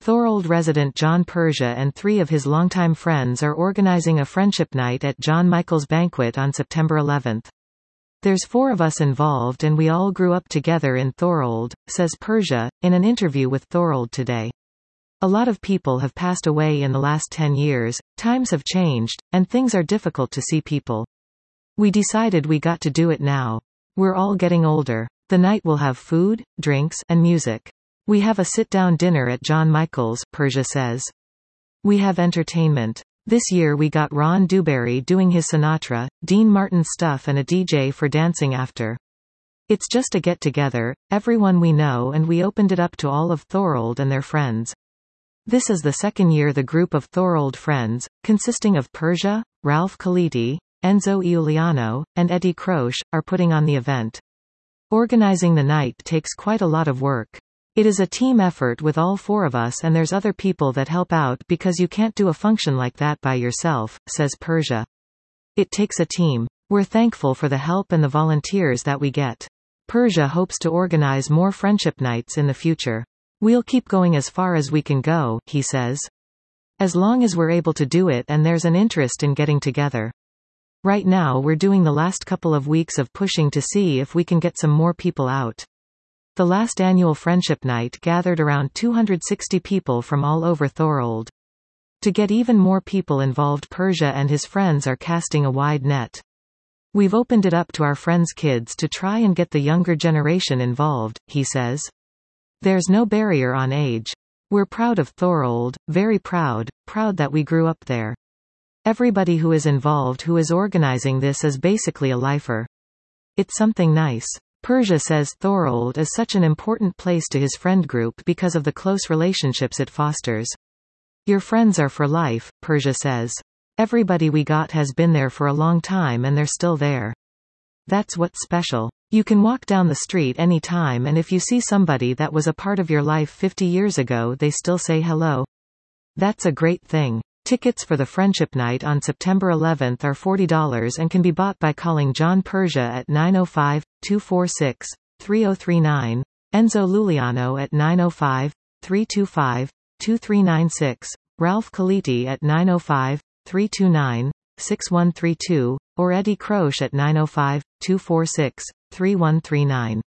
Thorold resident John Persia and 3 of his longtime friends are organizing a friendship night at John Michael's Banquet on September 11th. There's 4 of us involved and we all grew up together in Thorold, says Persia, in an interview with Thorold Today. A lot of people have passed away in the last 10 years, times have changed, and things are difficult to see people. We decided we got to do it now. We're all getting older. The night will have food, drinks, and music. We have a sit-down dinner at John Michael's, Persia says. We have entertainment. This year we got Ron Dewberry doing his Sinatra, Dean Martin stuff and a DJ for dancing after. It's just a get-together, everyone we know, and we opened it up to all of Thorold and their friends. This is the second year the group of Thorold friends, consisting of Persia, Ralph Kaliti, Enzo Iuliano, and Eddie Croce, are putting on the event. Organizing the night takes quite a lot of work. It is a team effort with all 4 of us, and there's other people that help out because you can't do a function like that by yourself, says Persia. It takes a team. We're thankful for the help and the volunteers that we get. Persia hopes to organize more friendship nights in the future. We'll keep going as far as we can go, he says. As long as we're able to do it and there's an interest in getting together. Right now we're doing the last couple of weeks of pushing to see if we can get some more people out. The last annual Friendship Night gathered around 260 people from all over Thorold. To get even more people involved, Persia and his friends are casting a wide net. We've opened it up to our friends' kids to try and get the younger generation involved, he says. There's no barrier on age. We're proud of Thorold, very proud that we grew up there. Everybody who is involved who is organizing this is basically a lifer. It's something nice. Persia says Thorold is such an important place to his friend group because of the close relationships it fosters. Your friends are for life, Persia says. Everybody we got has been there for a long time and they're still there. That's what's special. You can walk down the street any time and if you see somebody that was a part of your life 50 years ago, they still say hello. That's a great thing. Tickets for the Friendship Night on September 11th are $40 and can be bought by calling John Persia at 905-246-3039, Enzo Iuliano at 905-325-2396, Ralph Kaliti at 905-329-6132, or Eddie Croce at 905-246-3139.